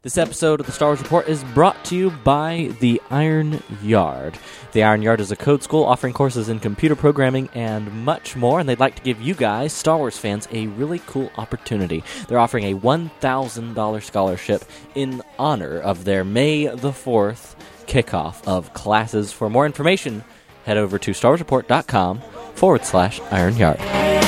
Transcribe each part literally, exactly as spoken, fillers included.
This episode of the Star Wars Report is brought to you by the Iron Yard. The Iron Yard is a code school offering courses in computer programming and much more, and they'd like to give you guys, Star Wars fans, a really cool opportunity. They're offering a one thousand dollars scholarship in honor of their May the fourth kickoff of classes. For more information, head over to starwarsreport.com forward slash Iron Yard.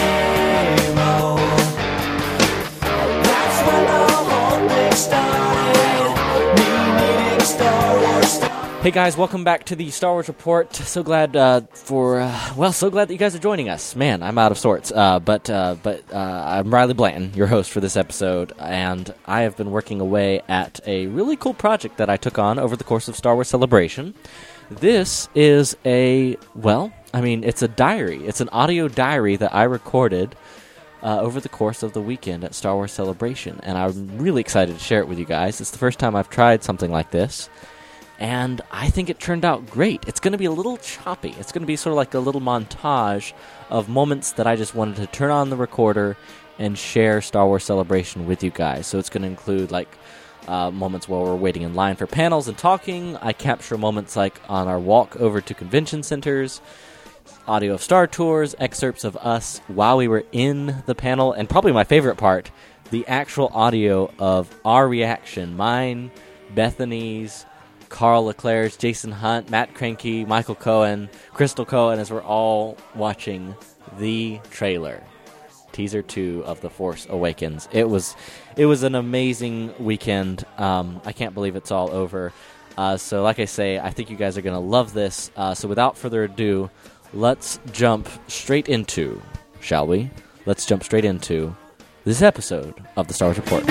Hey guys, welcome back to the Star Wars Report. So glad uh, for, uh, well, so glad that you guys are joining us. Man, I'm out of sorts. Uh, but uh, but uh, I'm Riley Blanton, your host for this episode, and I have been working away at a really cool project that I took on over the course of Star Wars Celebration. This is a, well, I mean, it's a diary. It's an audio diary that I recorded uh, over the course of the weekend at Star Wars Celebration, and I'm really excited to share it with you guys. It's the first time I've tried something like this. And I think it turned out great. It's going to be a little choppy. It's going to be sort of like a little montage of moments that I just wanted to turn on the recorder and share Star Wars Celebration with you guys. So it's going to include like uh, moments while we're waiting in line for panels and talking. I capture moments like on our walk over to convention centers, audio of Star Tours, excerpts of us while we were in the panel, and probably my favorite part, the actual audio of our reaction. Mine, Bethany's, Carl Leclerc's, Jason Hunt, Matt Cranky, Michael Cohen, Crystal Cohen, as we're all watching the trailer, teaser two of The Force Awakens. It was, it was an amazing weekend. Um, I can't believe it's all over. Uh, so, like I say, I think you guys are going to love this. Uh, so, without further ado, let's jump straight into, shall we? Let's jump straight into this episode of the Star Wars Report.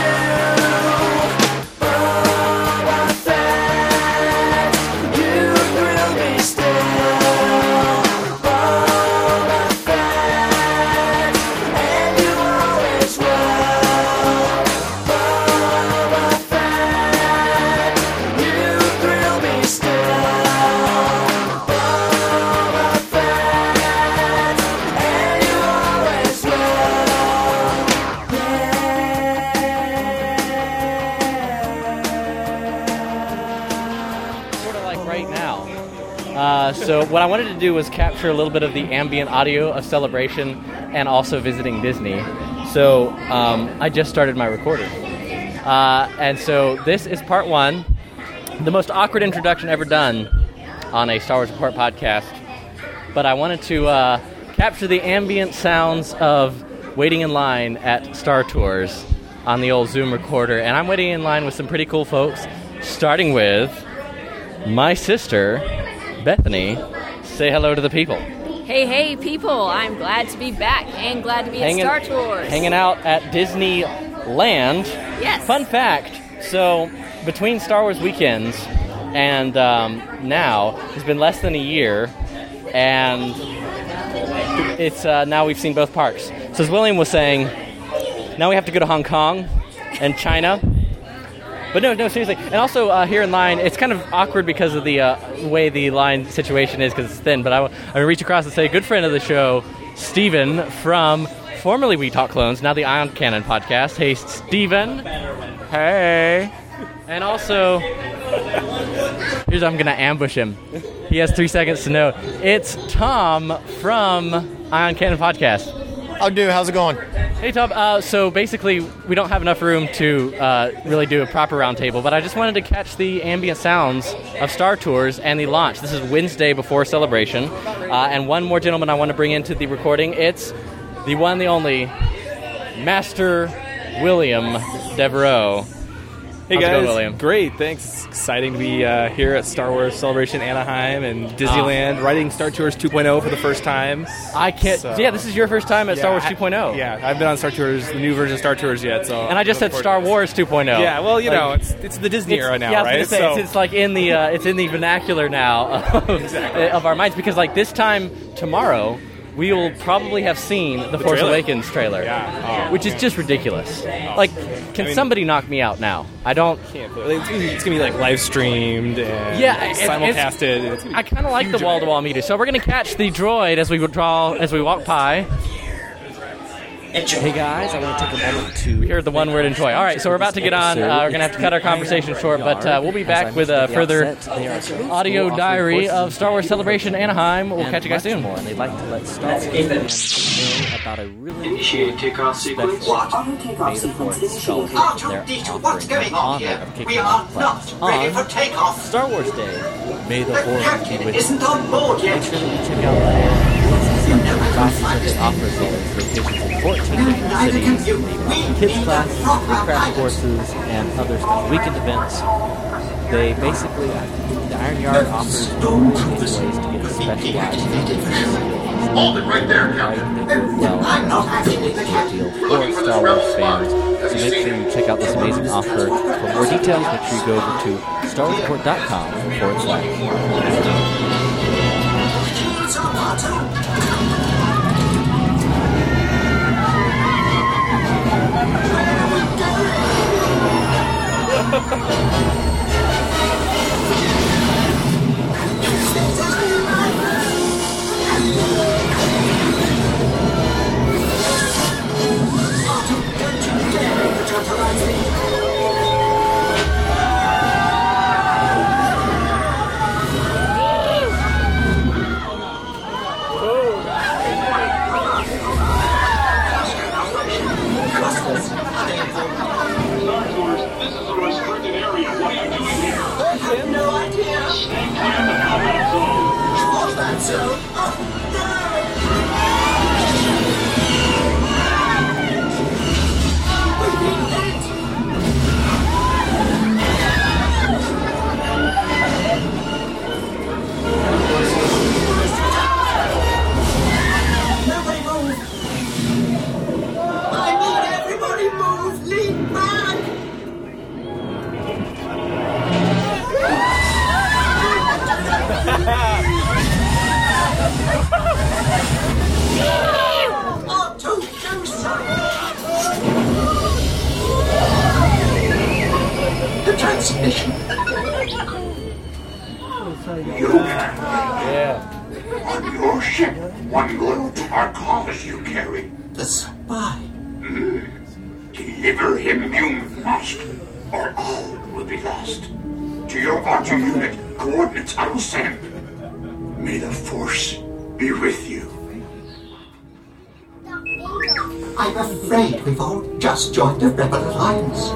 Uh, so what I wanted to do was capture a little bit of the ambient audio of Celebration and also visiting Disney. So um, I just started my recording. Uh, and so this is part one, the most awkward introduction ever done on a Star Wars Report podcast. But I wanted to uh, capture the ambient sounds of waiting in line at Star Tours on the old Zoom recorder. And I'm waiting in line with some pretty cool folks, starting with my sister, Bethany. Say hello to the people. Hey, hey, people. I'm glad to be back and glad to be hanging, at Star Tours. Hanging out at Disneyland. Yes. Fun fact, so between Star Wars weekends and um, now, it's been less than a year, and it's uh, now we've seen both parks. So as William was saying, now we have to go to Hong Kong and China. But no, no, seriously. And also uh, here in line, it's kind of awkward because of the uh, way the line situation is because it's thin. But I want to reach across and say, good friend of the show, Steven from formerly We Talk Clones, now the Ion Cannon podcast. Hey, Steven. Hey. And also, here's I'm going to ambush him. He has three seconds to know. It's Tom from Ion Cannon podcast. How do? How's it going? Hey, Tom. Uh, so basically, we don't have enough room to uh, really do a proper roundtable, but I just wanted to catch the ambient sounds of Star Tours and the launch. This is Wednesday before Celebration. Uh, and one more gentleman I want to bring into the recording. It's the one, the only, Master William Devereaux. Hey How's guys, it going, William? Great, thanks. It's exciting to be uh, here at Star Wars Celebration Anaheim and Disneyland, oh. writing Star Tours two point oh for the first time. I can't, so, yeah, this is your first time at yeah, Star Wars I, two point oh. Yeah, I've been on Star Tours, the new version of Star Tours yet. So And I just said Star Wars two point oh. Yeah, well, you like, know, it's it's the Disney era now, yeah, right? I was gonna say, so, it's, it's like in the uh, it's in the vernacular now of, exactly. of our minds, because like this time tomorrow, we will probably have seen the, the Force trailer. Awakens trailer, yeah. oh, which is man. just ridiculous. Oh. Like, can I mean, somebody knock me out now? I don't. Can't, it's gonna be, it's gonna be like live streamed and yeah, it's, simulcasted. It's, it's I kind of like the wall-to-wall media, so we're gonna catch the droid as we draw as we walk by. Hey guys, I want to take a moment to We heard the one word enjoy. All right, so we're about to get on. Uh, we're going to have to cut our conversation short, but uh, we'll be back with a further audio diary of Star Wars Celebration Anaheim. We'll catch you guys soon. More, and they'd like to let Star Wars fans know about a really Initiate takeoff sequence. What? May the fourth celebration they're offering in honor of kicking off class on takeoff. Star Wars Day. May the fourth be with you. Isn't on board Make yet. sure that you check out the classes that they offer as well as locations in fourteen different cities. They offer kids class, craft courses, and other special weekend events. They basically, the Iron Yard offers ways to get specialized. Hold it right there, Captain. I'm not actually the captain. For Star Wars fans. So make sure you check out this amazing offer. For more details, make sure you go over to star wars report dot com forward slash. Transmission. You Yeah. on your ship, one little Tarkov you carry. The spy. Mm. Deliver him, you must, or all will be lost. To your auto unit, coordinates I will send. May the Force be with you. I'm afraid we've all just joined the Rebel Alliance.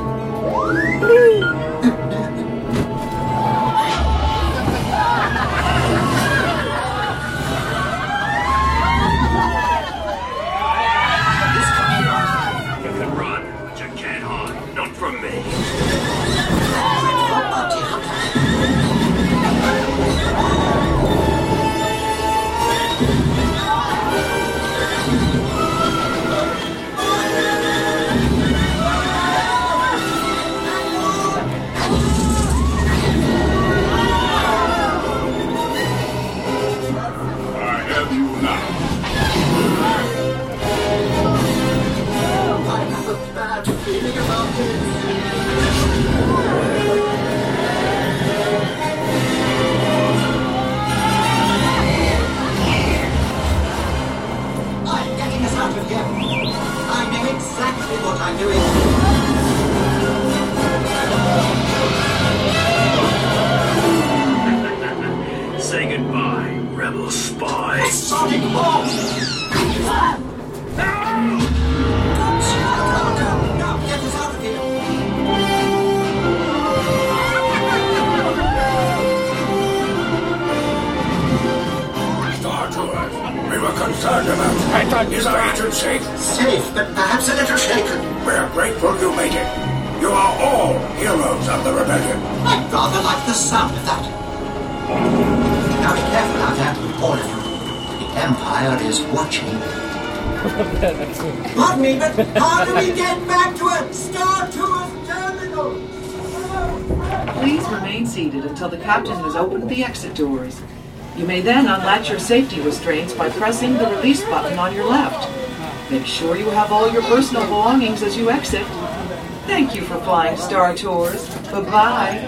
Is our engine safe? Safe, but perhaps a little shaken. We're grateful you made it. You are all heroes of the rebellion. I'd rather like the sound of that. Now be careful out there, all of you. The Empire is watching. Pardon me, but how do we get back to a Star Tours terminal? Please remain seated until the captain has opened the exit doors. You may then unlatch your safety restraints by pressing the release button on your left. Make sure you have all your personal belongings as you exit. Thank you for flying Star Tours. Bye-bye.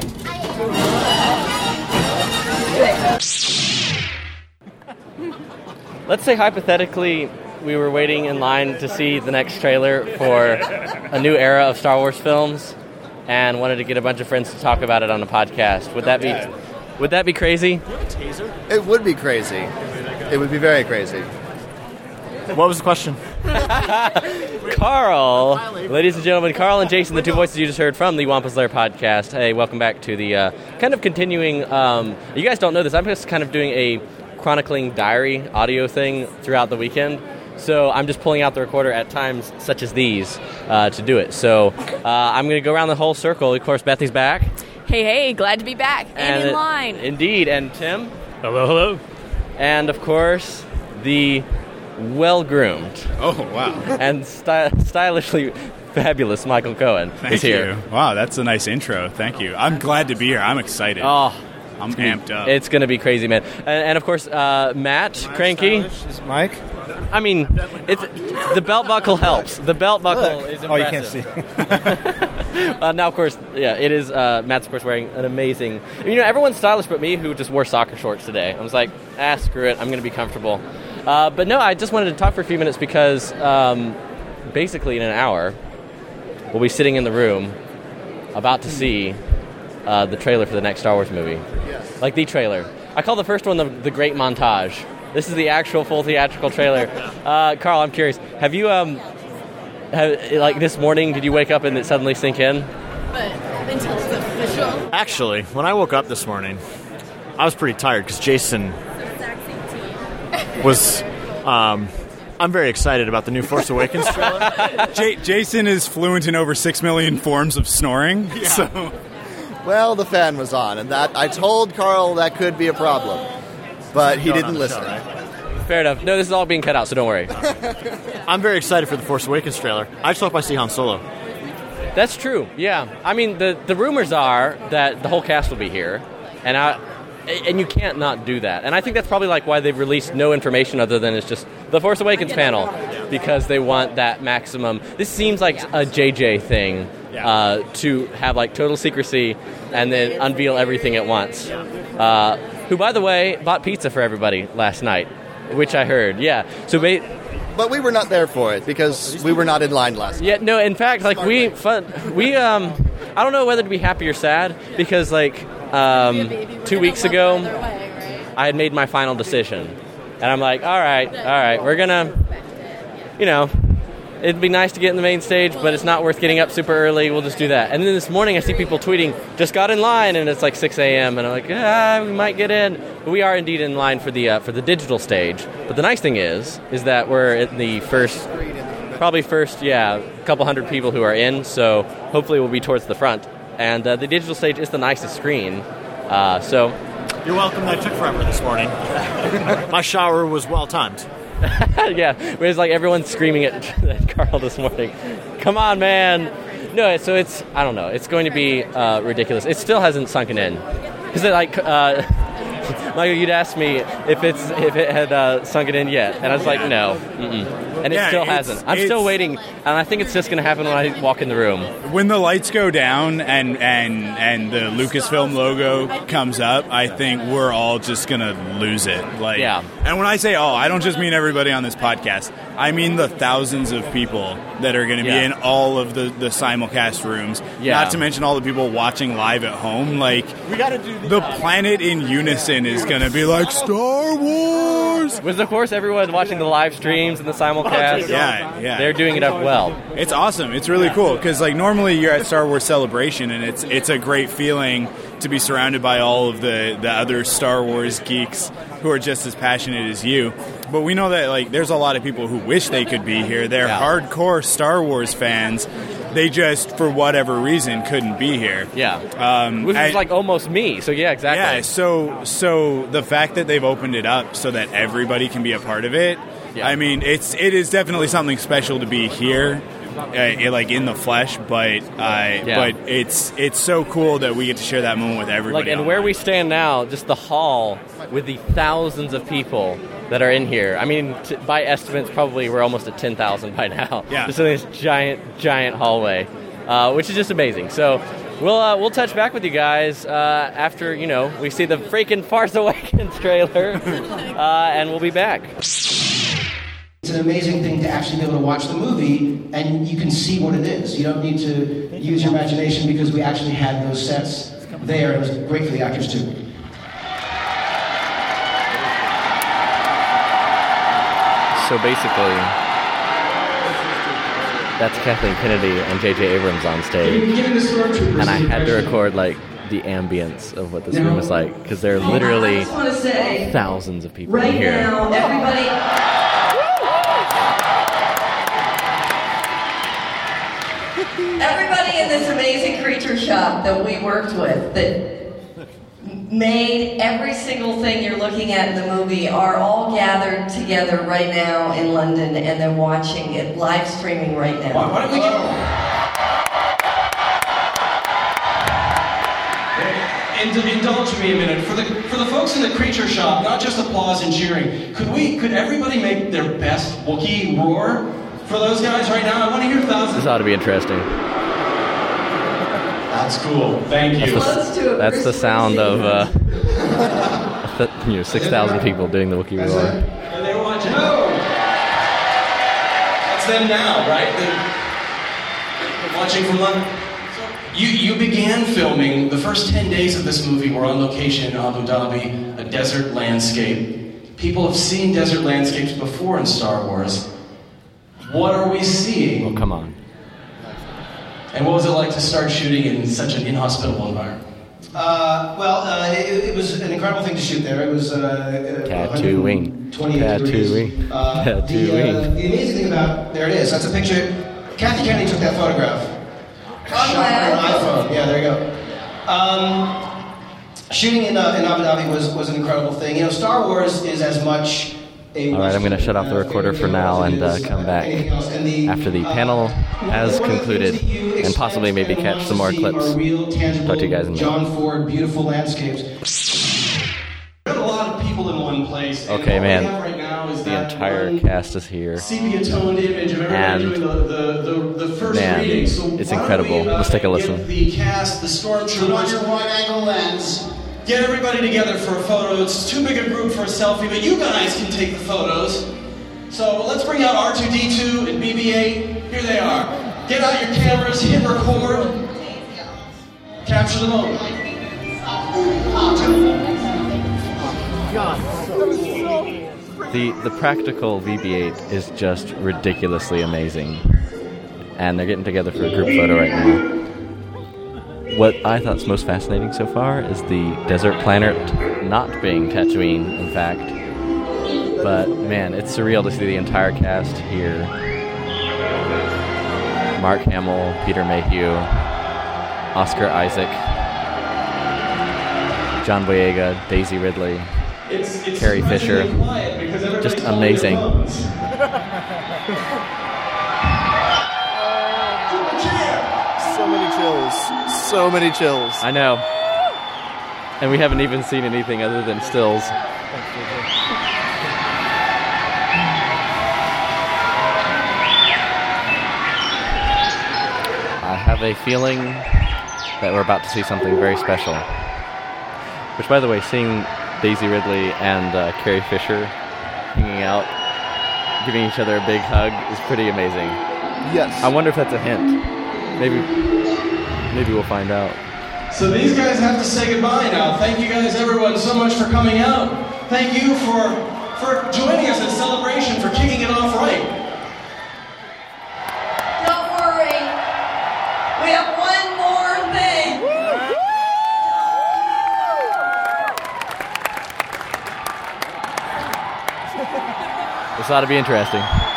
Let's say hypothetically we were waiting in line to see the next trailer for a new era of Star Wars films, and wanted to get a bunch of friends to talk about it on the podcast. Would that be, would that be crazy? It would be crazy. It would be very crazy. What was the question? Carl, ladies and gentlemen, Carl and Jason, the two voices you just heard from the Wampus Lair podcast. Hey, welcome back to the uh, kind of continuing. Um, you guys don't know this. I'm just kind of doing a chronicling diary audio thing throughout the weekend. So I'm just pulling out the recorder at times such as these uh, to do it. So uh, I'm going to go around the whole circle. Of course, Bethy's back. Hey, hey, glad to be back and, And in it- line. Indeed. And Tim. Hello, hello. And, of course, the well-groomed Oh, wow. and sty- stylishly fabulous Michael Cohen Thank is here. you. Wow, that's a nice intro. Thank you. I'm glad to be here. I'm excited. Oh, I'm amped up. it's going to be crazy, man. And, and of course, uh, Matt Cranky. Is Mike? I mean, it's the belt buckle helps. The belt buckle is impressive. Oh, you can't see. uh, now, of course, yeah, it is. Uh, Matt's, of course, wearing an amazing. You know, everyone's stylish but me, who just wore soccer shorts today. I was like, ah, screw it. I'm going to be comfortable. Uh, but no, I just wanted to talk for a few minutes because um, basically in an hour, we'll be sitting in the room about to see uh, the trailer for the next Star Wars movie. Yes. Like the trailer. I call the first one the, the Great Montage. This is the actual full theatrical trailer. Uh, Carl, I'm curious. Have you, um, have, like this morning, did you wake up and it suddenly sink in? But until it's official. Actually, when I woke up this morning, I was pretty tired because Jason was. Um, I'm very excited about the new Force Awakens trailer. J- Jason is fluent in over six million forms of snoring. So Well, the fan was on, and that I told Carl that could be a problem, but he Going didn't on the listen. show, right? Fair enough. No, this is all being cut out, so don't worry. I'm very excited for the Force Awakens trailer. I just hope I see Han Solo. That's true. Yeah. I mean, the the rumors are that the whole cast will be here, and I and you can't not do that. And I think that's probably like why they've released no information other than it's just the Force Awakens panel, because they want that maximum. This seems like a J J thing uh, to have like total secrecy and then unveil everything at once. Uh, who, by the way, bought pizza for everybody last night, which I heard. Yeah. So ba- But we were not there for it because we were not in line last night. Yeah, no, in fact, like, we, fun, we, um, I don't know whether to be happy or sad, because, like, um, two weeks ago, I had made my final decision, and I'm like, all right, all right, we're gonna, you know, it'd be nice to get in the main stage, but it's not worth getting up super early, we'll just do that. And then this morning, I see people tweeting, just got in line, and it's like six a.m., and I'm like, ah, we might get in. But we are indeed in line for the, uh, for the digital stage. But the nice thing is, is that we're in the first... Probably first, yeah, a couple hundred people who are in, so hopefully we'll be towards the front. And uh, the digital stage is the nicest screen, uh, so... You're welcome. That took forever this morning. My shower was well timed. yeah, it was like everyone screaming at, at Carl this morning. Come on, man! No, so it's, I don't know, it's going to be uh, ridiculous. It still hasn't sunken in. Because, like... Uh, Michael, you'd asked me if it's if it had uh, sunken in yet, and I was like, no, mm-mm. and it Yeah, still it's- hasn't. I'm it's- still waiting, and I think it's just going to happen when I walk in the room. when the lights go down and, and, and the Lucasfilm logo comes up, I think we're all just going to lose it. Like, Yeah. And when I say all, I don't just mean everybody on this podcast. I mean the thousands of people that are going to be Yeah. in all of the, the simulcast rooms. Yeah. Not to mention all the people watching live at home. Like, We got to do the, the planet in unison is going to be like, Star Wars! With, of course, everyone watching the live streams and the simulcast. Yeah, yeah. They're doing it up well. It's awesome. It's really cool because, like, normally you're at Star Wars Celebration, and it's it's a great feeling to be surrounded by all of the, the other Star Wars geeks who are just as passionate as you. But we know that, like, there's a lot of people who wish they could be here. They're Yeah. hardcore Star Wars fans. They just, for whatever reason, couldn't be here. Yeah. Um, Which is and- like almost me, so yeah, exactly. Yeah, so so the fact that they've opened it up so that everybody can be a part of it, Yeah. I mean, it's it is definitely something special to be here, uh, like in the flesh. But uh, Yeah. but it's it's so cool that we get to share that moment with everybody. Like, and online. where we stand now, just the hall with the thousands of people that are in here. I mean, t- by estimates, probably we're almost at ten thousand by now. Yeah. Just in this giant, giant hallway, uh, which is just amazing. So we'll uh, we'll touch back with you guys uh, after, you know, we see the freaking Force Awakens trailer, uh, and we'll be back. It's an amazing thing to actually be able to watch the movie and you can see what it is. You don't need to use your imagination because we actually had those sets there. It was great for the actors too. So basically, that's Kathleen Kennedy and J J Abrams on stage, and I had to record like the ambience of what this room is like because there are literally thousands of people right in here. Now, everybody. Everybody in this amazing creature shop that we worked with, that made every single thing you're looking at in the movie, are all gathered together right now in London, and they're watching it, live streaming right now. Why, why don't we get... Ind- indulge me a minute. For the for the folks in the creature shop, not just applause and cheering, could we, could everybody make their best Wookiee roar for those guys right now? I want to hear thousands. This ought to be interesting. That's cool. Thank you. That's the, that's the sound of uh, you know six thousand people doing the Wookiee roar. And they were watching. Oh, that's them now, right? They're watching from London. You you began filming. The first ten days of this movie were on location in Abu Dhabi, a desert landscape. People have seen desert landscapes before in Star Wars. What are we seeing? Oh, come on. And what was it like to start shooting in such an inhospitable environment? Uh, well, uh, it, it was an incredible thing to shoot there. It was uh, Tattooing. Tattooing. Uh, Tattooing. The, uh, the amazing thing about, there it is, that's a picture. Kathy Kennedy took that photograph. Shot on an iPhone. Yeah, there you go. Um, shooting in, uh, in Abu Dhabi was, was an incredible thing. You know, Star Wars is as much a... All right, I'm going to shut off the recorder for now and uh, come back after the panel has concluded and possibly maybe catch some more clips. Talk to you guys in a minute. John Ford, beautiful landscapes. We've got a lot of people in one place. Okay, man. Right now is the entire cast is here. Sepia-toned image of everybody and doing the, the, the, the first man, reading. So it's why incredible. Don't we, uh, Let's take a listen. The cast, the stormtroopers. Put on your wide-angle lens. Get everybody together for a photo. It's too big a group for a selfie, but you guys can take the photos. So let's bring out R two D two and B B eight. Here they are. Get out your cameras, hit record. Capture the moment. The the practical V B eight is just ridiculously amazing. And they're getting together for a group photo right now. What I thought's most fascinating so far is the desert planet not being Tatooine, in fact. But man, it's surreal to see the entire cast here. Mark Hamill, Peter Mayhew, Oscar Isaac, John Boyega, Daisy Ridley, It's, it's Carrie Fisher. Just amazing. So many chills. So many chills. I know. And we haven't even seen anything other than stills. I have a feeling that we're about to see something very special. Which, by the way, seeing Daisy Ridley and uh, Carrie Fisher hanging out, giving each other a big hug, is pretty amazing. Yes. I wonder if that's a hint. Maybe, maybe we'll find out. So these guys have to say goodbye now. Thank you guys, everyone, so much for coming out. Thank you for for joining us in celebration, for kicking it off right. Don't worry. We have one more thing. This ought to be interesting.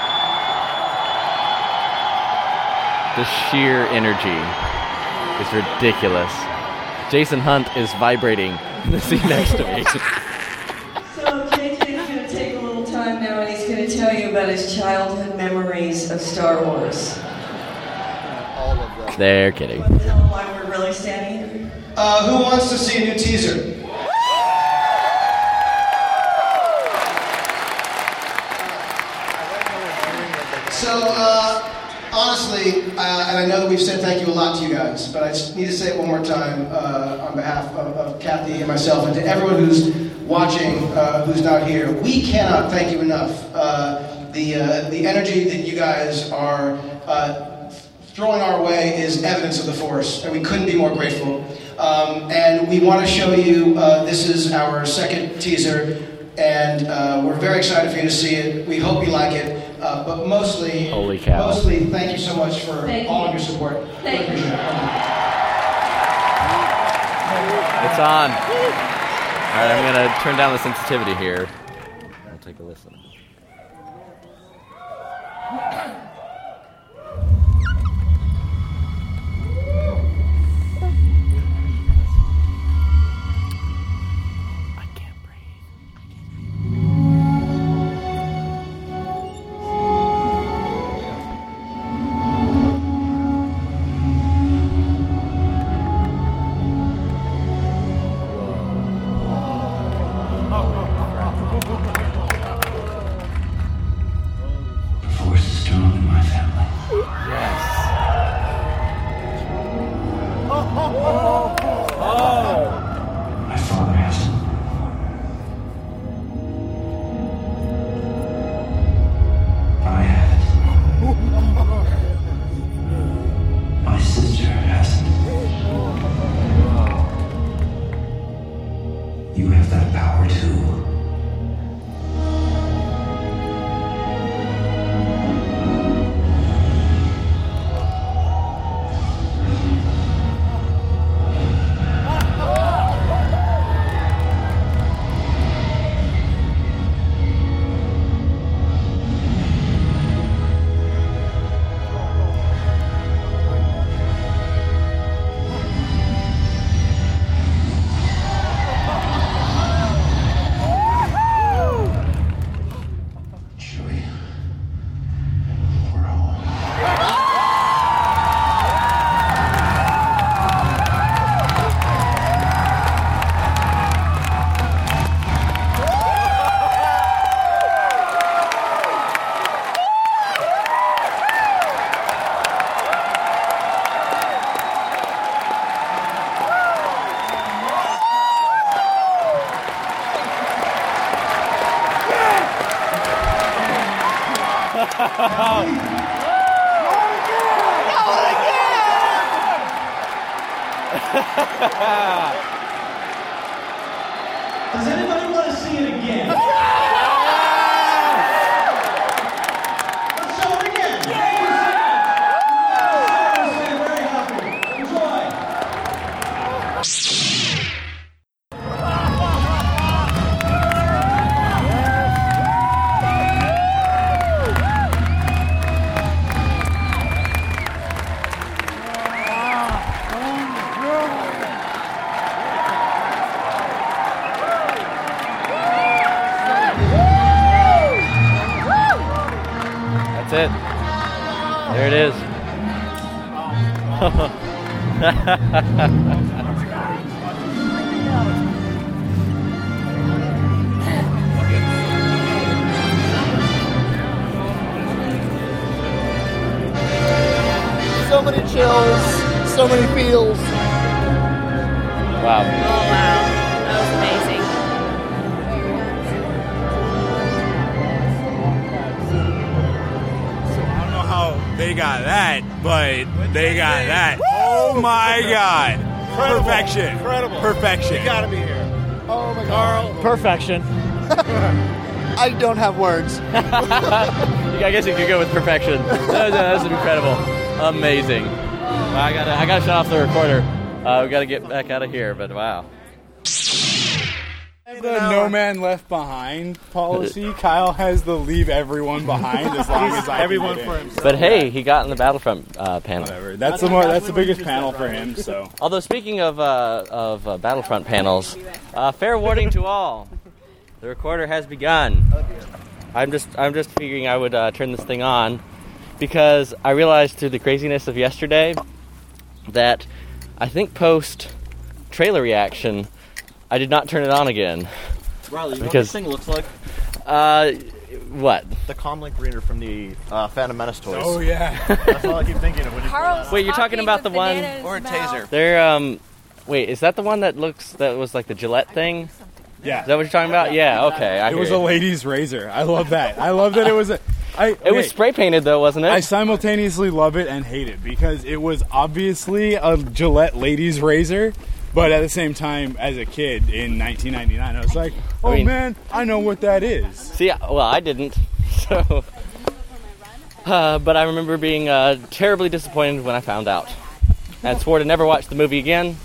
The sheer energy is ridiculous. Jason Hunt is vibrating in the seat next to me. So J J's going to take a little time now, and he's going to tell you about his childhood memories of Star Wars. All of them. They're kidding. Want to tell him why we're really standing here? Uh, who wants to see a new teaser? So, uh, honestly, uh, and I know that we've said thank you a lot to you guys, but I just need to say it one more time uh, on behalf of, of Kathy and myself and to everyone who's watching, uh, who's not here. We cannot thank you enough. Uh, the uh, the energy that you guys are uh, throwing our way is evidence of the Force, and we couldn't be more grateful. Um, and we want to show you, uh, this is our second teaser, and uh, we're very excited for you to see it. We hope you like it. Uh, but mostly, Holy cow. mostly, thank you so much for Thank all you. of your support. Thank Really appreciate it. It's on. All right, I'm going to turn down the sensitivity here. I'll take a listen. The Force is strong in my family. My father has it. I have it. My sister has it. You have that power too. Chewie, we're home. Does anybody want to see it again? Let's show it again. Thank you, Sam. Sam, very happy. Enjoy. That's it. There it is. So many chills, so many feels. Wow. Oh, wow. That was amazing. I don't know how they got that, but they got that. Oh my god. Incredible. Perfection. Incredible. Perfection. You gotta be here. Oh my Carl. Perfection. I don't have words. I guess you could go with perfection. That was, that was incredible. Amazing. Wow, I gotta, I gotta shut off the recorder. Uh, we gotta get back out of here, but wow. The no man left behind policy. Kyle has the leave everyone behind as long as I Everyone can for get in. himself. But hey, he got in the Battlefront uh, panel. Whatever. That's the more. That's the biggest panel for him. So. Although speaking of uh, of uh, Battlefront panels, uh, fair warning to all: the recorder has begun. I'm just I'm just figuring I would uh, turn this thing on because I realized through the craziness of yesterday that I think post trailer reaction I did not turn it on again. Riley, you know what Because- this thing looks like? Uh, what? The comlink reader from the uh, Phantom Menace toys. Oh yeah. That's all I keep thinking of when you Carl's Wait, you're talking about the one- bananas Or a mouth. taser. They're um, wait, is that the one that looks that was like the Gillette thing? Yeah. Is that what you're talking about? Yeah. Okay. I It hear was you. a lady's razor. I love that. I love that it was a. I, It was okay. spray painted though, wasn't it? I simultaneously love it and hate it because it was obviously a Gillette ladies razor, but at the same time, as a kid in nineteen ninety-nine, I was like, "Oh I mean- man, I know what that is." See, well, I didn't. So, uh, but I remember being uh, terribly disappointed when I found out, and swore to never watch the movie again,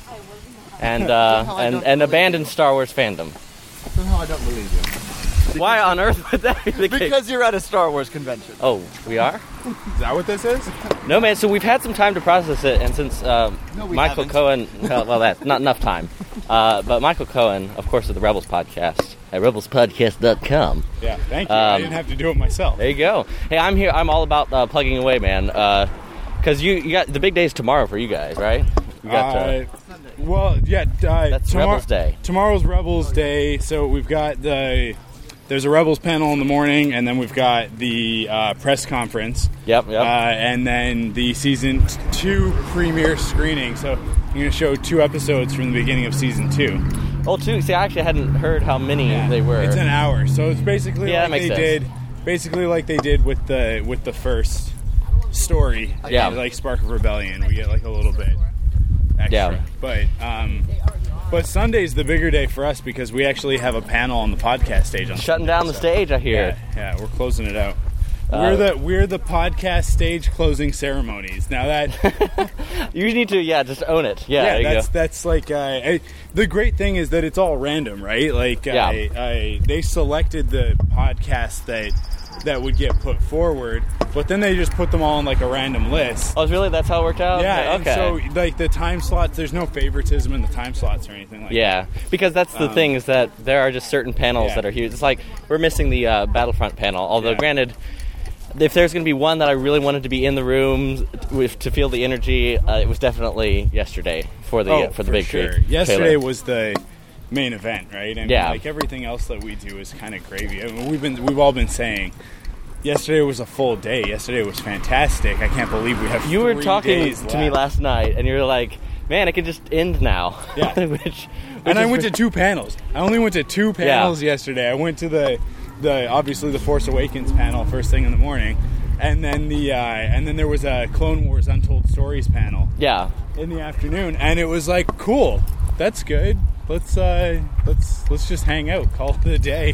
and uh, and and abandoned Star Wars fandom. Somehow I don't believe you. Why on earth would that be the case? Because you're at a Star Wars convention. Oh, we are? Is that what this is? No, man. So we've had some time to process it, and since um, No, we Michael haven't. Cohen, well, well, that's not enough time. Uh, but Michael Cohen, of course, of the Rebels podcast at rebels podcast dot com. Yeah, thank you. I Um, didn't have to do it myself. There you go. Hey, I'm here. I'm all about uh, plugging away, man. Because you, you got the big day's tomorrow for you guys, right? You got Uh, well, yeah. Uh, That's tomorrow- Rebels Day. Tomorrow's Rebels Day, so we've got the there's a Rebels panel in the morning, and then we've got the uh, press conference. Yep, yep. Uh, and then the season t- two premiere screening. So I'm going to show two episodes from the beginning of season two. oh, two. See, I actually hadn't heard how many they were. It's an hour, so it's basically Yeah, that like makes they sense. did, basically like they did with the with the first story. Yeah. like Spark of Rebellion. We get like a little bit extra. Yeah. But um, but Sunday's the bigger day for us because we actually have a panel on the podcast stage on Shutting Sunday, down the so- stage, I hear. Yeah, yeah, we're closing it out. Uh, we're the we're the podcast stage closing ceremonies. Now that You need to, yeah, just own it. Yeah, there you that's go. that's like uh, I, the great thing is that it's all random, right? Like, Yeah. I, I, they selected the podcast that that would get put forward, but then they just put them all on like a random list. Oh, really? That's how it worked out? Yeah, Okay. and so like the time slots, there's no favoritism in the time slots or anything like Yeah, because that's the Um, thing is that there are just certain panels yeah. that are huge. It's like we're missing the uh, Battlefront panel. Although, Yeah. granted, if there's going to be one that I really wanted to be in the room with to feel the energy, uh, it was definitely yesterday for the that. uh, Oh, for the big sure. tree. Yesterday trailer. was the main event, right? I mean, Yeah. like everything else that we do is kind of gravy. I mean, we've been we've all been saying. Yesterday was a full day. Yesterday was fantastic. I can't believe we have. You were three talking days to me left. last night, and you were like, "Man, it could just end now." Yeah. which, which And I is went re- to two panels. I only went to two panels yesterday. I went to the, the obviously the Force Awakens panel first thing in the morning, and then the uh, and then there was a Clone Wars Untold Stories panel Yeah. in the afternoon, and it was like, cool, that's good. Let's uh, let's let's just hang out, call it a day.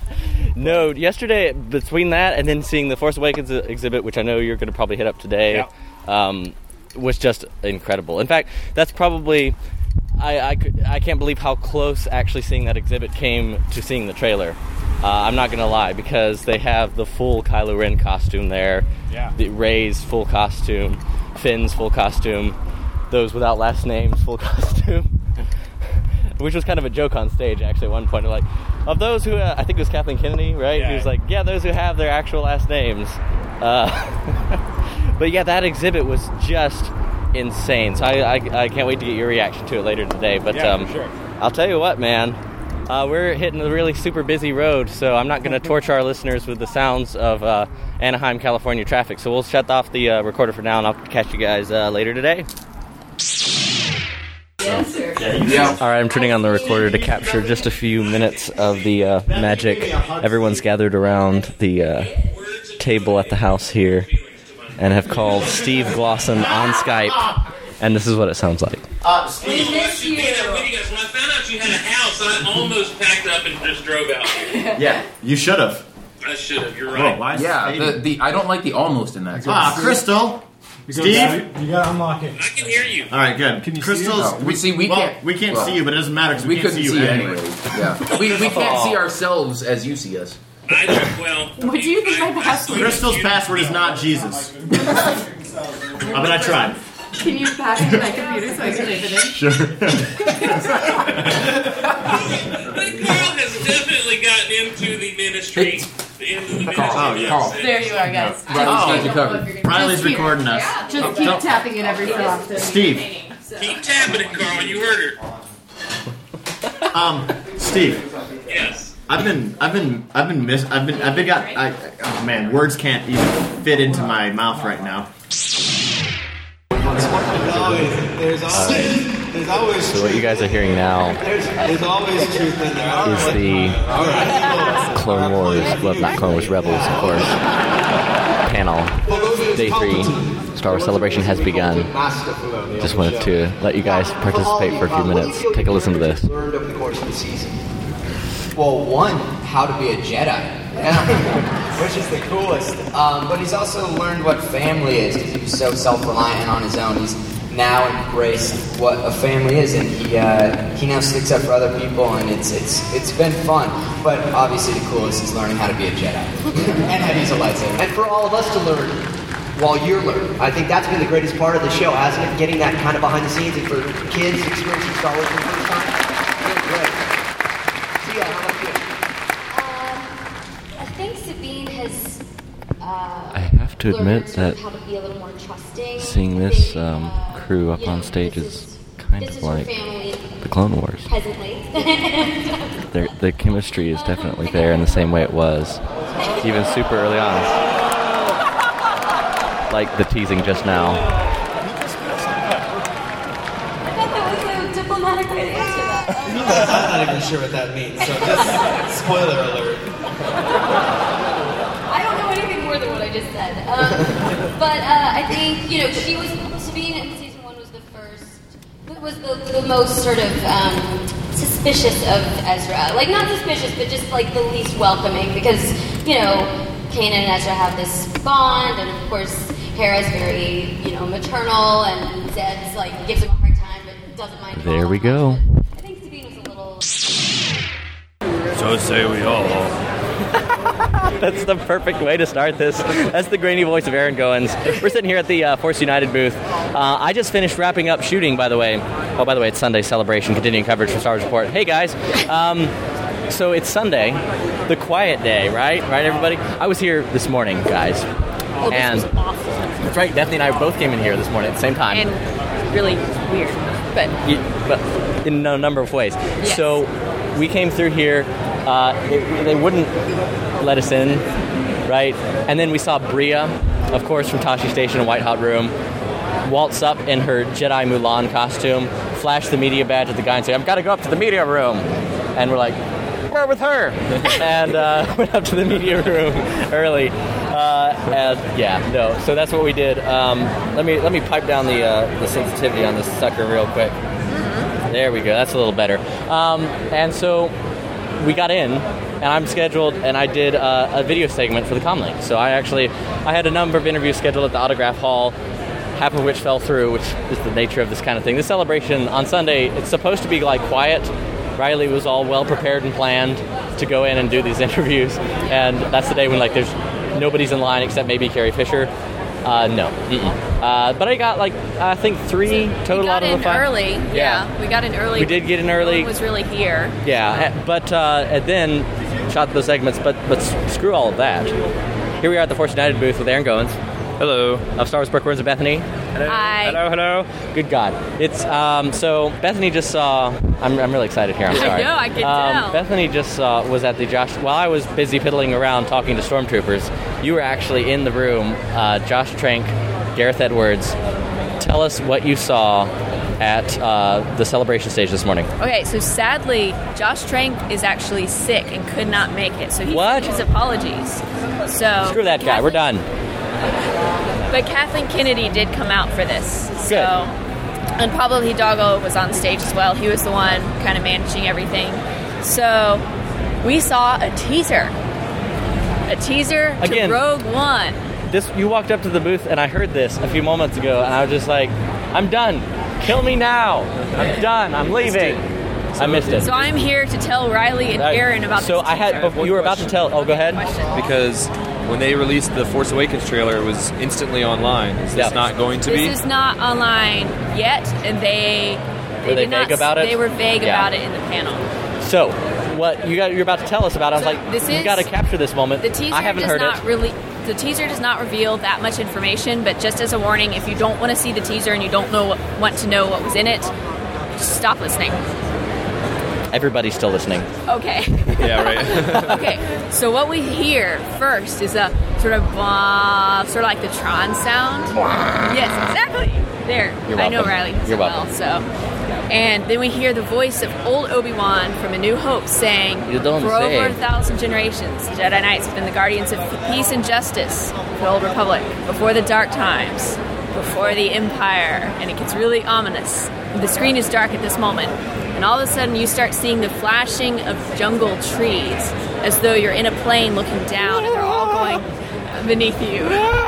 No, yesterday between that and then seeing the Force Awakens exhibit, which I know you're going to probably hit up today, Yeah. um, was just incredible. In fact, that's probably I, I, could- I can't believe how close actually seeing that exhibit came to seeing the trailer. Uh, I'm not going to lie, because they have the full Kylo Ren costume there, Yeah. the Rey's full costume, Finn's full costume, those without last names full costume. Which was kind of a joke on stage, actually, at one point. Like, of those who, uh, I think it was Kathleen Kennedy, right? Yeah. He was like, yeah, those who have their actual last names. Uh, but yeah, that exhibit was just insane. So I, I, I can't wait to get your reaction to it later today. But Yeah, um, for sure. I'll tell you what, man. Uh, we're hitting a really super busy road, so I'm not going to torture our listeners with the sounds of uh, Anaheim, California traffic. So we'll shut off the uh, recorder for now, and I'll catch you guys uh, later today. Yes, sir. All right, I'm turning on the recorder to capture just a few minutes of the uh, magic. Everyone's gathered around the uh, table at the house here and have called Steve Glosson on Skype, and this is what it sounds like. Uh, Steve, we miss you. When I found out you had a house, I almost packed up and just drove out here. Yeah, you should have. I should have. You're Whoa, right. why is Yeah, this the, baby- the I don't like the almost in that. Ah, Crystal. Steve. You gotta unlock it. I can hear you. All right, good. Can you see Crystal's. it? Oh, we see- we well, can't- We can't well, see you, but it doesn't matter because We we, can't couldn't see see you it anyway. anyway. Yeah, we, we can't see ourselves as you see us. I well. What do you think my password is? Crystal's password is not Jesus. I mean, I tried. Can you pass me my computer so I can type it in? Sure. But Carl has definitely gotten into the ministry. Into the ministry. Carl, yes. Carl. There you are, guys. Riley's got you covered. Riley's Just keep- recording us. Just keep Don't- tapping it every so often. Steve. Keep tapping it, Carl. You heard her. Um, Steve. Yes. I've been, I've been, I've been miss, I've been, I've been got. I, oh man, words can't even fit into my mouth right now. There There's always, there's always. So what you guys are hearing now There's, there's always truth in there. is the Clone Wars, well, not Clone Wars, Rebels, of course, panel. Day three, Star Wars Celebration has begun. Just wanted to let you guys participate for a few minutes. Take a listen to this. Learned over the course of the season. Well, one, how to be a Jedi. Which is the coolest. Um, but he's also learned what family is, because he was so self-reliant and on his own. He's now embraced what a family is, and he uh, he now sticks up for other people, and it's it's it's been fun. But obviously the coolest is learning how to be a Jedi. And how to use a lightsaber. And for all of us to learn while you're learning. I think that's been the greatest part of the show, hasn't it? Getting that kind of behind the scenes, and for kids experiencing Star Wars for the first time. It's great. Sia, how about you? I think Sabine has uh, I have to admit that how to be a little more trusting. seeing this um, crew up on stage is kind of like the Clone Wars. Presently. Their, the chemistry is definitely there in the same way it was, even super early on. Like the teasing just now. I thought that was a diplomatic way to answer that. I'm not even sure what that means, so just spoiler alert. I don't know anything more than what I just said. Um, but uh, I think, you know, she was, Sabine in season one was the first, was the, the most sort of um, suspicious of Ezra. Like, not suspicious, but just like the least welcoming, because, you know, Kanan and Ezra have this bond, and of course, Hera's very, you know, maternal, and Zed's like gives him a hard time, but doesn't mind. There we go. I think Sabine was a little. So say we all. That's the perfect way to start this. That's the grainy voice of Aaron Goins. We're sitting here at the uh, Force United booth. Uh, I just finished wrapping up shooting, by the way. Oh, by the way, it's Sunday Celebration, continuing coverage from Star Wars Report. Hey, guys. Um, so it's Sunday, the quiet day, right? Right, everybody? I was here this morning, guys. Oh, this and was awful. That's right. Daphne and I both came in here this morning at the same time. And really weird, but Yeah, but in a number of ways. Yes. So we came through here. Uh, it, they wouldn't let us in, right? And then we saw Bria, of course, from Tashi Station in White Hot Room, waltz up in her Jedi Mulan costume, flash the media badge at the guy and say, "I've got to go up to the media room." And we're like, "We're with her." And uh, went up to the media room early. Uh, and yeah, no. So that's what we did. Um, let me let me pipe down the uh, the sensitivity on this sucker real quick. Mm-hmm. There we go. That's a little better. Um, and so we got in, and I'm scheduled, and I did uh, a video segment for the Comlink. So I actually I had a number of interviews scheduled at the Autograph Hall, half of which fell through, which is the nature of this kind of thing. This celebration on Sunday, it's supposed to be like quiet. Riley was all well prepared and planned to go in and do these interviews, and that's the day when like there's nobody's in line except maybe Carrie Fisher. Uh, no. Uh, but I got like I think three total we got out of in the five. early. Yeah. yeah, we got in early. We did get in early. No one was really here. Yeah, but uh, and then shot those segments. But but screw all of that. Here we are at the Force United booth with Aaron Goins. Hello. Of Star Wars Bookworms and Bethany. Hello. Hi. Hello, hello. Good God. It's um. So Bethany just saw. I'm I'm really excited here. I'm sorry. I know. I can um, tell. Bethany just saw was at the Josh. While I was busy piddling around talking to stormtroopers, you were actually in the room. Uh, Josh Trank, Gareth Edwards. Tell us what you saw at uh, the celebration stage this morning. Okay, so sadly, Josh Trank is actually sick and could not make it. So he What? his apologies. So Screw that guy. We're done. But Kathleen Kennedy did come out for this. So, and Pablo Hidalgo was on stage as well. He was the one kind of managing everything. So we saw a teaser. A teaser Again. to Rogue One. This you walked up to the booth and I heard this a few moments ago and I was just like, I'm done. Kill me now. I'm done. I'm leaving. I missed it. So I'm here to tell Riley and Right. Aaron about So this I had teaser. before, you were about to tell. Oh, go ahead. Because when they released the Force Awakens trailer, it was instantly online. Is this Yeah. not going to This be? is not online yet, and they they, Were they did not, vague about it? They were vague Yeah. about it in the panel. So, what you got? You're about to tell us about? I was So like, this you is- got to capture this moment. The teaser I haven't does heard not it. really. The teaser does not reveal that much information, but just as a warning, if you don't want to see the teaser and you don't know what, want to know what was in it, just stop listening. Everybody's still listening. Okay. Yeah, right. Okay, so what we hear first is a sort of uh, sort of like the Tron sound. Yes, exactly. There. You're I know welcome. Riley so You're well. welcome. So, and then we hear the voice of old Obi-Wan from A New Hope saying, You don't "For say." over a thousand generations, the Jedi Knights have been the guardians of peace and justice for the Old Republic, before the dark times, before the Empire." And it gets really ominous. The screen is dark at this moment. And all of a sudden you start seeing the flashing of jungle trees as though you're in a plane looking down and they're all going beneath you.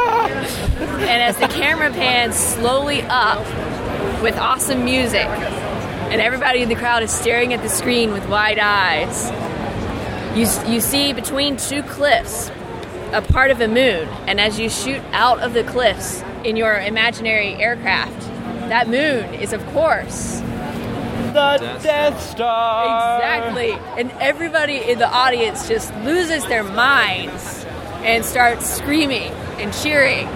And as the camera pans slowly up with awesome music and everybody in the crowd is staring at the screen with wide eyes, you, you see between two cliffs a part of a moon. And as you shoot out of the cliffs in your imaginary aircraft, that moon is, of course, the Death Star. Exactly. And everybody in the audience just loses their minds and starts screaming and cheering.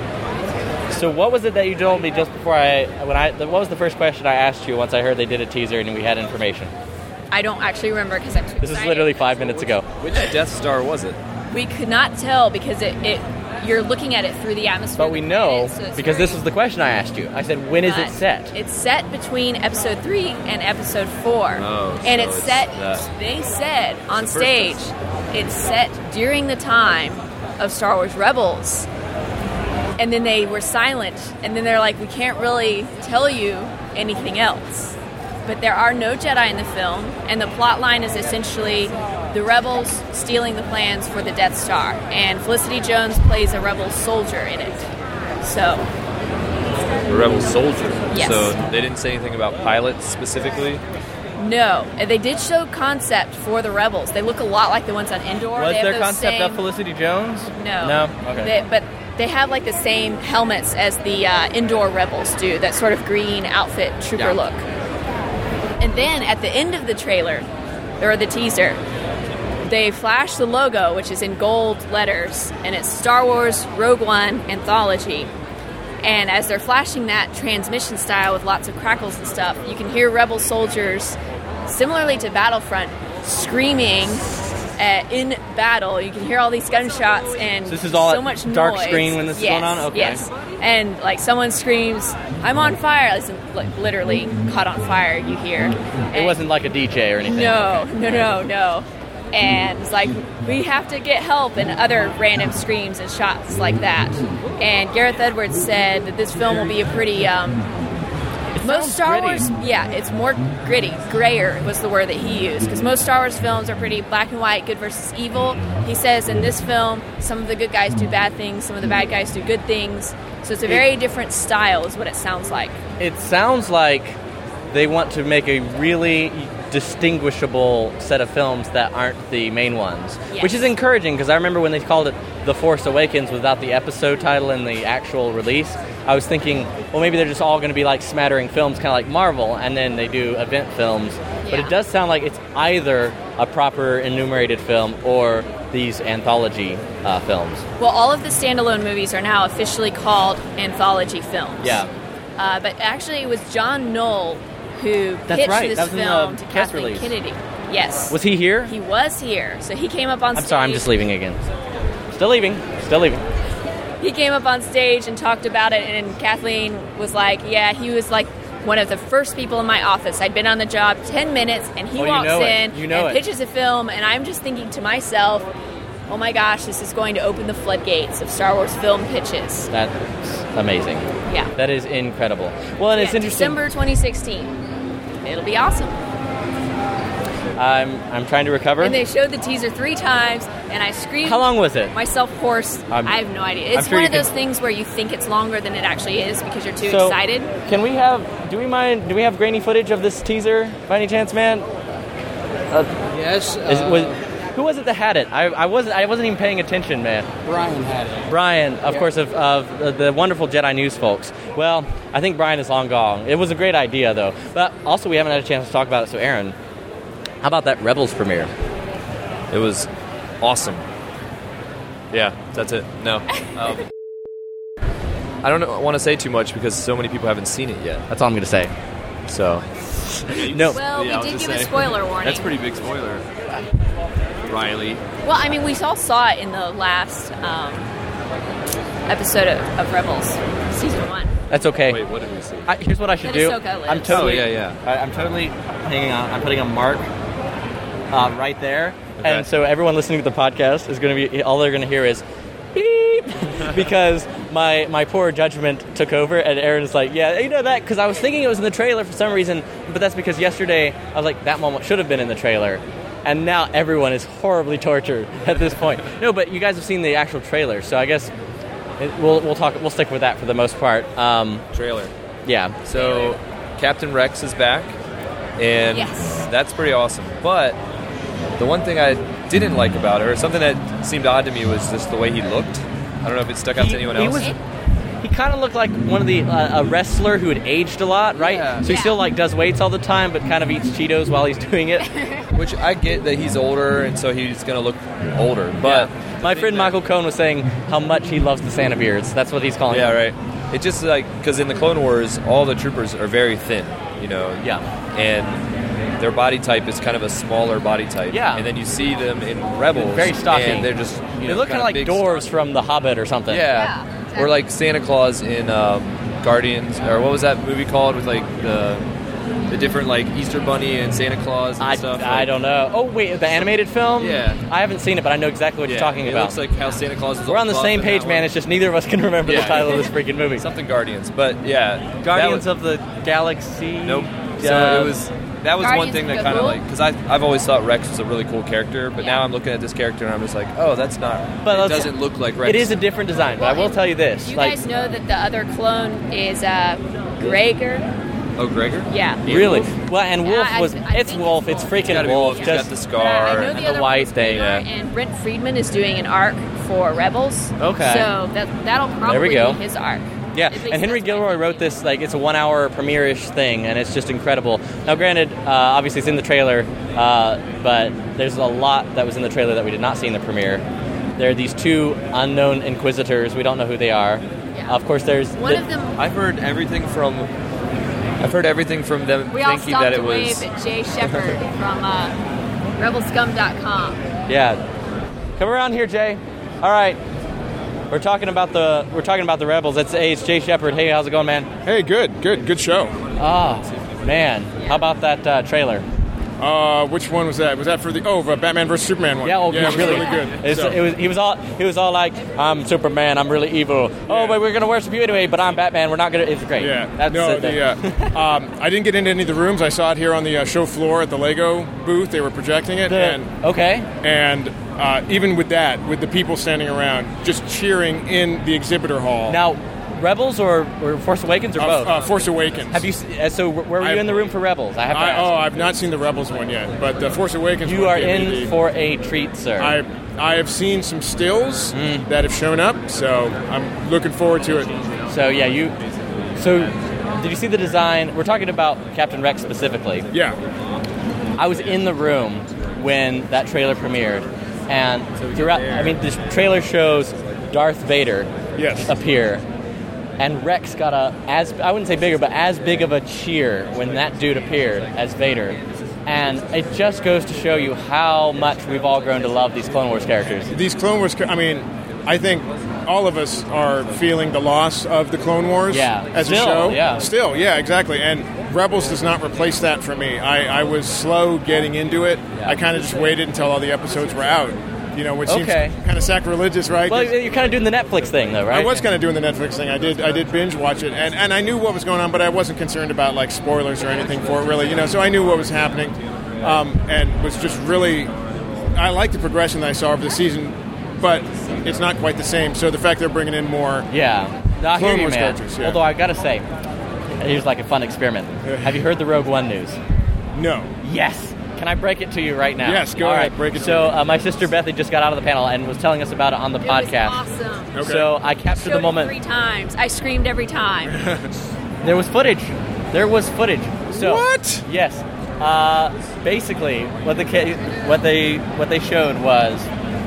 So what was it that you told me just before I, when I, what was the first question I asked you once I heard they did a teaser and we had information? I don't actually remember because I'm too This excited. is literally five minutes ago. Which Death Star was it? We could not tell because it, it you're looking at it through the atmosphere. But we know, so because this was the question I asked you. I said, when is it But set? It's set between episode three and episode four. Oh, and so it's it's set, that. they said on It's the first stage, it's set during the time of Star Wars Rebels. And then they were silent. And then they're like, we can't really tell you anything else. But there are no Jedi in the film. And the plot line is essentially the Rebels stealing the plans for the Death Star. And Felicity Jones plays a Rebel soldier in it. So, The Rebel soldier. Yes. So they didn't say anything about pilots specifically? no. And they did show concept for the Rebels. They look a lot like the ones on Endor. Was They have there those concept same- of Felicity Jones? No. No? Okay. They, but they have like the same helmets as the uh, Endor Rebels do, that sort of green outfit trooper Yeah. look. And then at the end of the trailer, or the teaser, they flash the logo, which is in gold letters, and it's Star Wars Rogue One Anthology. And as they're flashing that transmission style with lots of crackles and stuff, you can hear Rebel soldiers, similarly to Battlefront, screaming uh, in battle. You can hear all these gunshots and So this is all so at much dark noise. screen when this is Yes, going on? Okay. Yes. And like someone screams, "I'm on fire!" It's like literally caught on fire. You hear. It wasn't like a D J or anything. No, no, no, no. And it's like, we have to get help, and other random screams and shots like that. And Gareth Edwards said that this film will be a pretty, um, most Star gritty. Wars, yeah, it's more gritty. Grayer was the word that he used, because most Star Wars films are pretty black and white, good versus evil. He says in this film, some of the good guys do bad things, some of the bad guys do good things. So it's a very different style, is what it sounds like. It sounds like they want to make a really distinguishable set of films that aren't the main ones, Yes. which is encouraging, because I remember when they called it The Force Awakens without the episode title in the actual release, I was thinking, well, maybe they're just all going to be like smattering films, kind of like Marvel, and then they do event films. But Yeah. it does sound like it's either a proper enumerated film or these anthology uh, films. Well, all of the standalone movies are now officially called anthology films. Yeah. Uh, but actually, it was John Knoll who That's pitched right. this That was in the film to press Kathleen release. Kennedy. Yes. Was he here? He was here. So he came up on I'm stage. sorry, I'm just leaving again. Still leaving. Still leaving. He came up on stage and talked about it, and Kathleen was like, yeah, he was like one of the first people in my office. I'd been on the job ten minutes, and he Oh, you walks know it. in You know and it. pitches a film, and I'm just thinking to myself, oh my gosh, this is going to open the floodgates of Star Wars film pitches. That's amazing. Yeah. That is incredible. Well, and it's Yeah, interesting. December twenty sixteen. It'll be awesome. I'm I'm trying to recover. And they showed the teaser three times, and I screamed. How long was it? Myself hoarse. I'm- I have no idea. I'm It's sure one you of those can- things where you think it's longer than it actually is because you're too So, excited. Can we have? Do we mind? Do we have grainy footage of this teaser by any chance, man? Uh, Yes. is, uh, was, who was it that had it? I, I wasn't. I wasn't even paying attention, man. Brian had it. Brian, of Yeah. course, of, of the, the wonderful Jedi News folks. Well, I think Brian is long gone. It was a great idea, though. But also, we haven't had a chance to talk about it. So, Aaron, how about that Rebels premiere? It was awesome. Yeah, that's it. No. Um, I don't want to say too much because so many people haven't seen it yet. That's all I'm going to say. So, No. Well, Yeah, I we was did gonna give a say. spoiler warning. That's a pretty big spoiler. Riley. Well, I mean, we all saw it in the last um, episode of, of Rebels, season one. That's okay. Wait, what did we see? I, here's what I should That do. Ahsoka lives. I'm totally, Oh, yeah, yeah. I, I'm totally hanging on. I'm putting a mark um, right there, Okay. and so everyone listening to the podcast is going to be all they're going to hear is beep because my my poor judgment took over, and Aaron's like, yeah, you know that because I was thinking it was in the trailer for some reason, but that's because yesterday I was like that moment should have been in the trailer. And now everyone is horribly tortured at this point. No, but you guys have seen the actual trailer, so I guess it, we'll we'll talk. We'll stick with that for the most part. Um, Trailer. yeah. So, Captain Rex is back, and Yes. that's pretty awesome. But the one thing I didn't like about her, something that seemed odd to me, was just the way he looked. I don't know if it stuck out He- to anyone he else. was- He kind of looked like one of the uh, a wrestler who had aged a lot, right? Yeah. So he Yeah. still like does weights all the time, but kind of eats Cheetos while he's doing it. Which I get that he's older, and so he's going to look older. But Yeah. My friend Michael Cohn was saying how much he loves the Santa beards. That's what he's calling yeah, them. right. It just like because in the Clone Wars, all the troopers are very thin, you know. Yeah. And their body type is kind of a smaller body type. Yeah. And then you see them in Rebels, Very stocky. and they're just you They know, look kind kinda of like big, dwarves from The Hobbit or something. Yeah. Or like Santa Claus in um, Guardians, or what was that movie called with like the the different like Easter Bunny and Santa Claus and I, stuff. I like- don't know. Oh wait, the animated film? Yeah. I haven't seen it, but I know exactly what Yeah, you're talking it about. looks like how Santa Claus is. We're on the buff same in page, that man. one. It's just neither of us can remember Yeah. the title of this freaking movie. Something Guardians, but yeah, Guardians that of the Galaxy. Nope. Uh, So it was that was one Guardians thing of that the kind of Ghoul? like because I I've always thought Rex was a really cool character, but Yeah. now I'm looking at this character and I'm just like, oh, that's not. But it let's- doesn't look like Rex. It is a different design, but I will tell you this: You like, guys know that the other clone is uh, Gregor? Oh, Gregor. Yeah. really, well, and Wolf Yeah, I- was. I it's think Wolf. it's It's Wolf. freaking It's gotta be Wolf. Wolf. He's got Just the But scar I know and the, the other white one's thing. Gregor, Yeah. and Brent Friedman is doing an arc for Rebels. Okay. So that that'll probably There we go. be his arc. Yeah, At least and Henry that's what I Gilroy think. wrote this like it's a one-hour premiere-ish thing, and it's just incredible. Now, granted, uh, obviously it's in the trailer, uh, but there's a lot that was in the trailer that we did not see in the premiere. There are these two unknown Inquisitors. We don't know who they are. Yeah. Of course, there's One the- of them. I've heard everything from. I've heard everything from them We all thinking stopped that it to wave was. at Jay Shepard from uh, rebel scum dot com. Yeah, come around here, Jay. All right, we're talking about the we're talking about the Rebels. It's, hey, it's Jay Shepard. Hey, how's it going, man? Hey, good, good, good show. Ah, man, how about that uh, trailer? Uh, which one was that? Was that for the oh, for Batman versus Superman one? Yeah, oh, yeah, it was really, really good. It's, So- it was. He was all. He was all like, "I'm Superman. I'm really evil." Oh, but we're gonna worship you anyway. But I'm Batman. We're not gonna. It's great. Yeah, That's no, it. the, uh, um, I didn't get into any of the rooms. I saw it here on the uh, show floor at the Lego booth. They were projecting it, The- and okay. and uh, even with that, with the people standing around, just cheering in the exhibitor hall. Now, Rebels or, or Force Awakens or Uh, both? uh, Force Awakens. Have you? s- uh, So where were you I've- in the room for Rebels? I have. To I, ask. oh, I've not seen the Rebels one yet, but the Force Awakens. You one are gave me in the- for a treat, sir. I I have seen some stills Mm. that have shown up, so I'm looking forward to it. So yeah, you. So did you see the design? We're talking about Captain Rex specifically. Yeah. I was in the room when that trailer premiered, and throughout, I mean, this trailer shows Darth Vader yes. appear, and Rex got a as I wouldn't say bigger, but as big of a cheer when that dude appeared as Vader. And it just goes to show you how much we've all grown to love these Clone Wars characters. These Clone Wars, I mean, I think all of us are feeling the loss of the Clone Wars Yeah. as Still, a show. yeah. Still, yeah, exactly. And Rebels does not replace that for me. I, I was slow getting into it. I kind of just waited until all the episodes were out. You know, which Okay. seems kind of sacrilegious, right? Well, you're kind of doing the Netflix thing, though, right? I was kind of doing the Netflix thing. I did I did binge watch it, and, and I knew what was going on, but I wasn't concerned about like spoilers or anything for it, really. You know, so I knew what was happening, um, and was just really. I liked the progression that I saw over the season, but it's not quite the same. So the fact they're bringing in more, Yeah. No, I hear Clone you, Wars man. characters, yeah. Although I gotta say, here's like a fun experiment. Have you heard the Rogue One news? No. Yes. Can I break it to you right now? Yes, go All ahead, right. break it to So me. uh, my sister Bethany just got out of the panel and was telling us about it on the podcast. Awesome. Okay. So I captured Showed the it moment. three times. I screamed every time. There was footage. There was footage. So what? Yes. Uh, basically, what the ca- what they what they showed was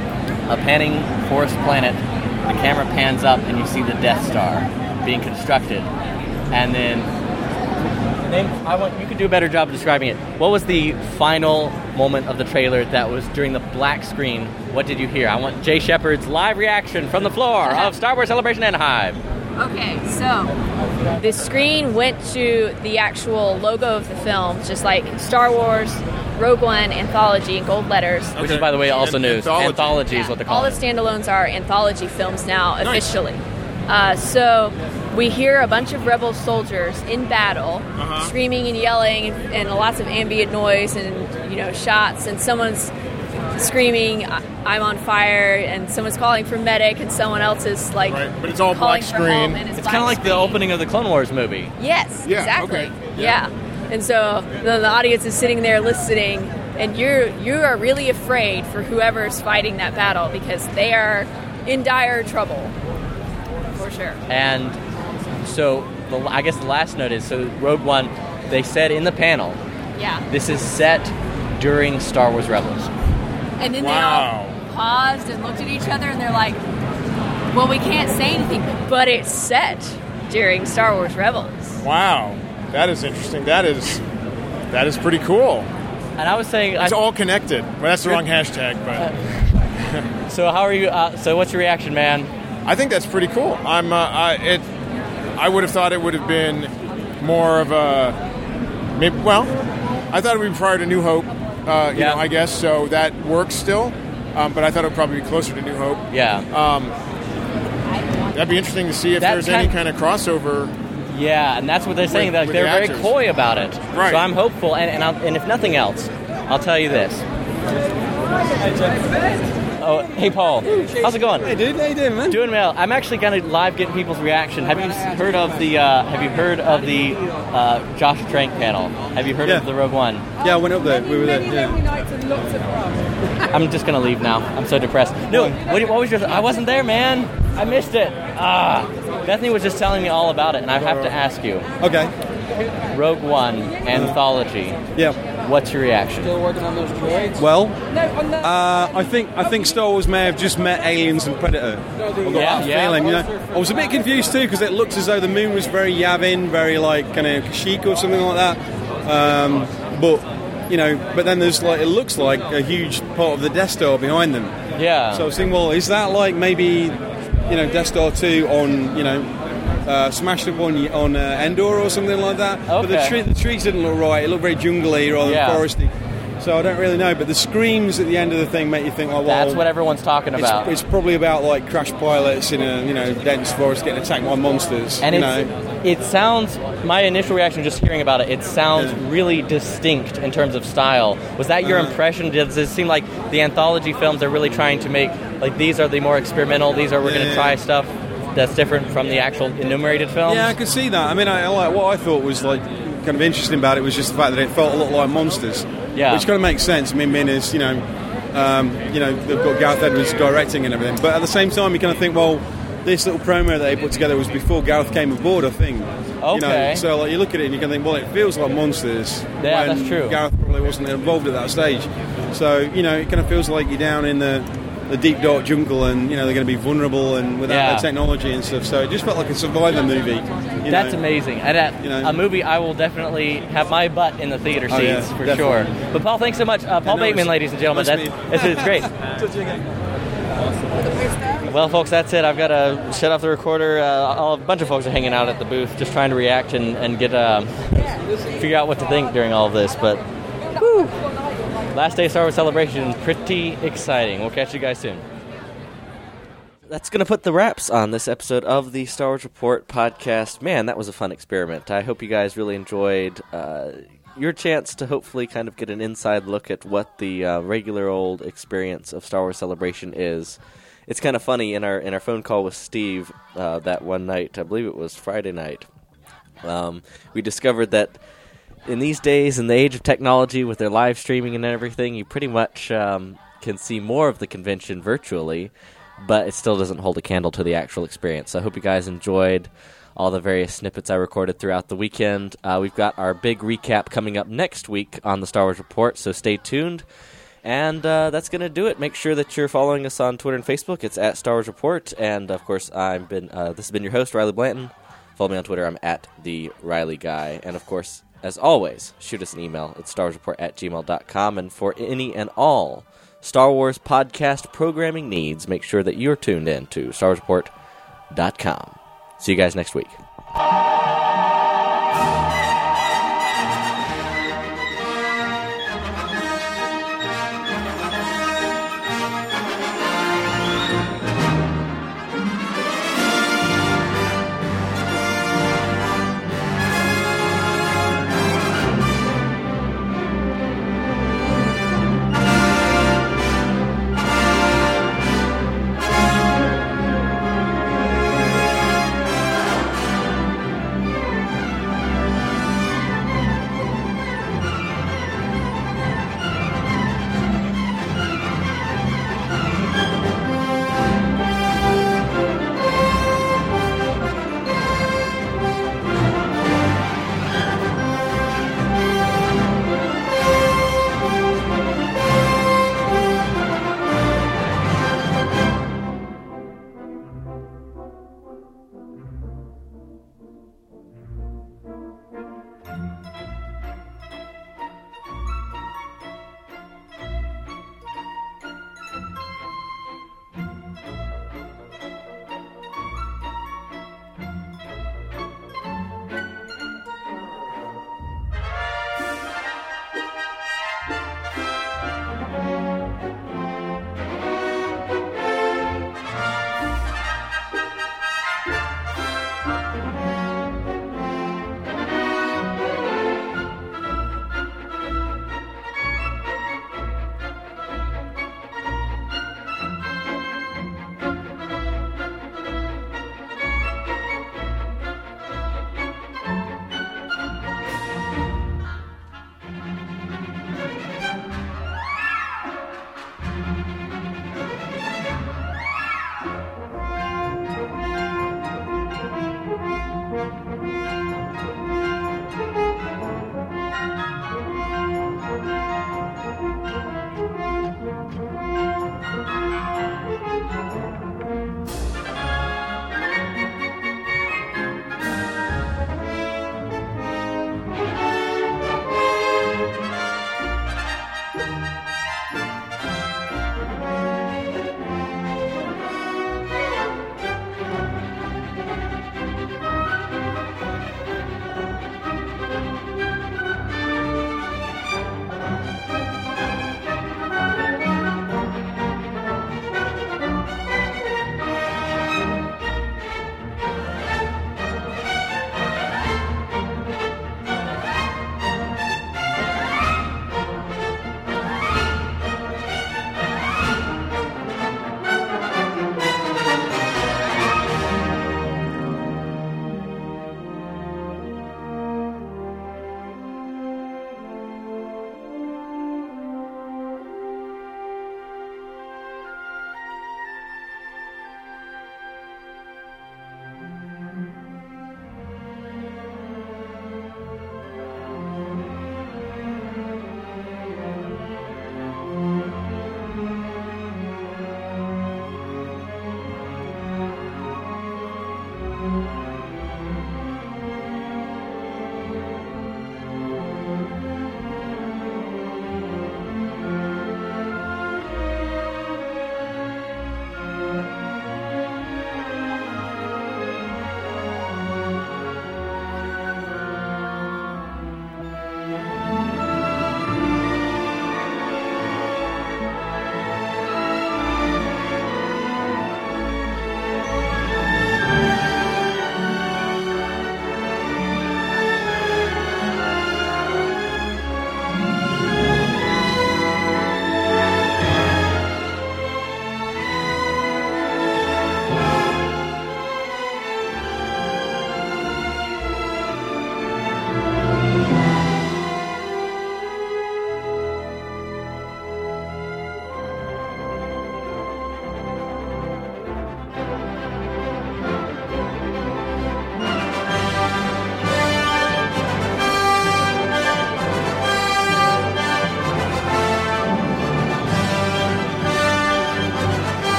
a panning forest planet. The camera pans up, and you see the Death Star being constructed, and then Name, I want you could do a better job of describing it. What was the final moment of the trailer that was during the black screen? What did you hear? I want Jay Shepard's live reaction from the floor of Star Wars Celebration Anaheim. Okay, so the screen went to the actual logo of the film, just like Star Wars, Rogue One, Anthology in gold letters. Which is, by the way, also news. Anthology, anthology yeah. is what they're All calling the standalones are anthology films now, officially. Uh, so we hear a bunch of rebel soldiers in battle, uh-huh. screaming and yelling, and, and lots of ambient noise, and you know shots, and someone's screaming, "I'm on fire," and someone's calling for medic, and someone else is like, right. But it's all calling black for screen. help, and it's It's kind of like the opening of the Clone Wars movie. Yes, Yeah, exactly. okay. Yeah. And so the, the audience is sitting there listening, and you're you are really afraid for whoever's fighting that battle because they are in dire trouble, for sure. And so, the, I guess the last note is, so Rogue One, they said in the panel, Yeah. this is set during Star Wars Rebels. And then Wow. they all paused and looked at each other, and they're like, well, we can't say anything, but it's set during Star Wars Rebels. Wow. That is interesting. That is that is pretty cool. And I was saying... It's I, all connected. Well, that's the wrong hashtag, but... so how are you... Uh, so what's your reaction, man? I think that's pretty cool. I'm. Uh, I, it. I would have thought it would have been more of a... Maybe, well, I thought it would be prior to New Hope, uh, you Yeah. know, I guess, so that works still. Um, but I thought it would probably be closer to New Hope. Yeah. Um, that'd be interesting to see if That there's kind- any kind of crossover... Yeah, and that's what they're saying. With- They're, like, with they're the very actors. coy about it. Right. So I'm hopeful, and and, I'll, and if nothing else, I'll tell you this. Oh, hey Paul, how's it going? Hey dude, how you doing, man? Doing well. I'm actually kind of live getting people's reaction. Have you heard of the uh, Have you heard of the uh, Josh Trank panel? Have you heard Yeah. of the Rogue One? Yeah, I went up there. We were there. Yeah. I'm just gonna leave now. I'm so depressed. No, what, what was your? I wasn't there, man. I missed it. Ah, Bethany was just telling me all about it, and I have to ask you. Okay. Rogue One anthology. Yeah. What's your reaction? Still working on those droids. Well, uh, I think I think Star Wars may have just met Aliens and Predator. I've got Yeah, that yeah. feeling. You know, I was a bit confused too because it looked as though the moon was very Yavin, very like kind of Kashyyyk or something like that. Um, but you know, but then there's like it looks like a huge part of the Death Star behind them. Yeah. So I was thinking, well, is that like maybe you know Death Star two on you know uh, smashed up on on uh, Endor or something like that? But the, Okay. tree, the trees didn't look right. It looked very jungly rather Yeah. than foresty. So I don't really know. But the screams at the end of the thing make you think, oh, well, That's what everyone's talking it's, about. it's probably about like crash pilots in a you know dense forest getting attacked by monsters. And you it's, know. it sounds, my initial reaction just hearing about it, it sounds really distinct in terms of style. Was that your Uh-huh. impression? Does it seem like the anthology films are really trying to make, like, these are the more experimental, these are, we're going to Yeah. try stuff that's different from the actual enumerated films? Yeah, I could see that. I mean, I, I like what I thought was like kind of interesting about it was just the fact that it felt a lot like Monsters. Yeah. Which kind of makes sense. I mean, being as you know, um, you know, they've got Gareth Edwards directing and everything, but at the same time, you kind of think, well, this little promo that they put together was before Gareth came aboard, I think. You know, Okay. so like you look at it and you can think, well, it feels like Monsters. Yeah, when that's true. Gareth probably wasn't involved at that stage. So you know, it kind of feels like you're down in the the deep dark jungle, and you know they're going to be vulnerable and without Yeah. their technology and stuff. So it just felt like a Survivor movie. you That's know. amazing. And that, You know. a movie I will definitely have my butt in the theater Oh, yeah, seats for definitely. sure. But Paul, thanks so much. Uh, Paul no Bateman, worries. ladies and gentlemen. Nice to That's, meet it's, it's great. Well, folks, that's it. I've got to shut off the recorder. Uh, all, a bunch of folks are hanging out at the booth, just trying to react and, and get uh, figure out what to think during all of this. But whew, last day of Star Wars Celebration, pretty exciting. We'll catch you guys soon. That's going to put the wraps on this episode of the Star Wars Report podcast. Man, that was a fun experiment. I hope you guys really enjoyed uh, your chance to hopefully kind of get an inside look at what the uh, regular old experience of Star Wars Celebration is. It's kind of funny, in our in our phone call with Steve uh, that one night, I believe it was Friday night, um, we discovered that in these days, in the age of technology, with their live streaming and everything, you pretty much um, can see more of the convention virtually, but it still doesn't hold a candle to the actual experience. So I hope you guys enjoyed all the various snippets I recorded throughout the weekend. Uh, we've got our big recap coming up next week on the Star Wars Report, so stay tuned. And uh, that's going to do it. Make sure that you're following us on Twitter and Facebook. It's at Star Wars Report. And, of course, I've been uh, this has been your host, Riley Blanton. Follow me on Twitter. I'm at the Riley Guy. And, of course, as always, shoot us an email at star wars report at gmail dot com. And for any and all Star Wars podcast programming needs, make sure that you're tuned in to star wars report dot com. See you guys next week.